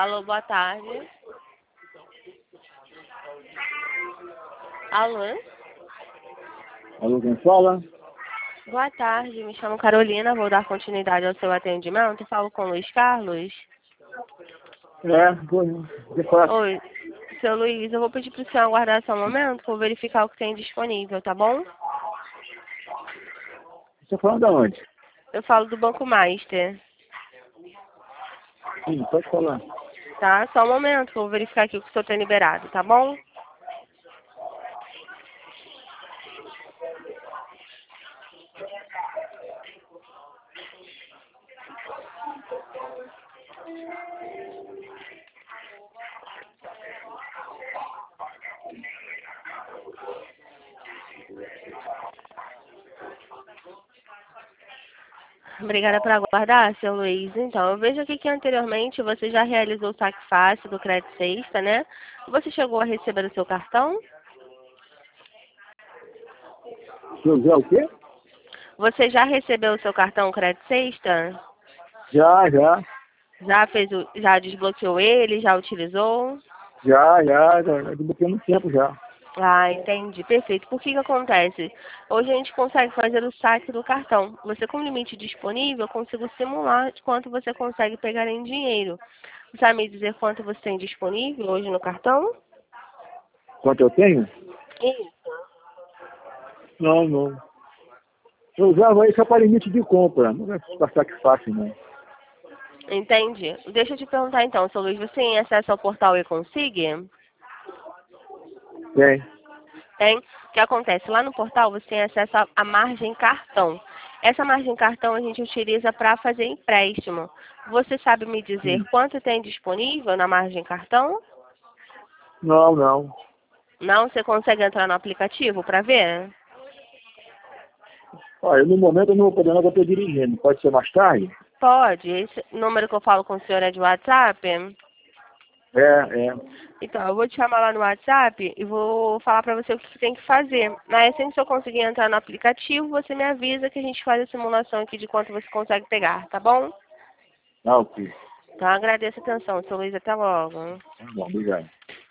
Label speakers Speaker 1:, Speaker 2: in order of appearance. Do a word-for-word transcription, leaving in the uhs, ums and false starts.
Speaker 1: Alô, boa tarde. Alô?
Speaker 2: Alô, quem fala?
Speaker 1: Boa tarde, me chamo Carolina, vou dar continuidade ao seu atendimento. Falo com o Luiz Carlos.
Speaker 2: É, vou, vou falar.
Speaker 1: Oi, seu Luiz, eu vou pedir para o senhor aguardar só um momento, vou verificar o que tem disponível, tá bom?
Speaker 2: Você tá falando de onde?
Speaker 1: Eu falo do Banco Master,
Speaker 2: Sim, pode falar.
Speaker 1: tá? Só um momento, vou verificar aqui o que o senhor tem liberado, tá bom? Obrigada por aguardar, seu Luiz. Então, eu vejo aqui que anteriormente você já realizou o saque fácil do Crédito Sexta, né? Você chegou a receber o seu cartão?
Speaker 2: Se eu ver o quê?
Speaker 1: Você já recebeu o seu cartão Crédito Sexta?
Speaker 2: Já, já.
Speaker 1: Já fez o, já desbloqueou ele, já utilizou?
Speaker 2: Já, já, já. já desbloqueei há muito tempo já.
Speaker 1: Ah, entendi. Perfeito. Por que que acontece? Hoje a gente consegue fazer o saque do cartão. Você com limite disponível, eu consigo simular de quanto você consegue pegar em dinheiro. Você sabe me dizer quanto você tem disponível hoje no cartão?
Speaker 2: Quanto eu tenho?
Speaker 1: Isso.
Speaker 2: Não, não. Eu usava aí só para limite de compra. Não vai passar que fácil, não.
Speaker 1: Entendi. Deixa eu te perguntar então, seu Luiz, você tem acesso ao portal eConsig?
Speaker 2: Tem.
Speaker 1: Tem. O que acontece? Lá no portal você tem acesso à à margem cartão. Essa margem cartão a gente utiliza para fazer empréstimo. Você sabe me dizer
Speaker 2: Sim.
Speaker 1: quanto tem disponível na margem cartão?
Speaker 2: Não, não.
Speaker 1: Não? Você consegue entrar no aplicativo para ver?
Speaker 2: Olha, no momento eu não vou poder, não vou estar dirigindo. Pode ser mais tarde?
Speaker 1: Pode. Esse número que eu falo com o senhor é de WhatsApp?
Speaker 2: É, é.
Speaker 1: Então, eu vou te chamar lá no WhatsApp e vou falar para você o que tem que fazer. Aí, assim que eu conseguir entrar no aplicativo, você me avisa que a gente faz a simulação aqui de quanto você consegue pegar, tá bom?
Speaker 2: Ah, ok.
Speaker 1: Então, agradeço a atenção, seu Luiz. Até logo.
Speaker 2: Tá bom, obrigado.